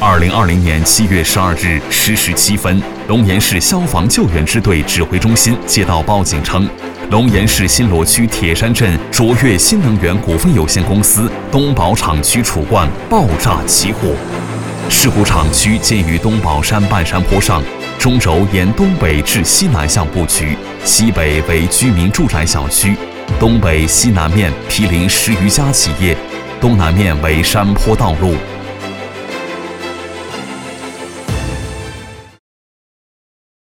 2020年7月12日10时7分，龙岩市消防救援支队指挥中心接到报警称，龙岩市新罗区铁山镇卓越新能源股份有限公司东宝厂区储罐爆炸起火。事故厂区建于东宝山半山坡上，中轴沿东北至西南向布局，西北为居民住宅小区，东北西南面毗邻10余家企业，东南面为山坡道路，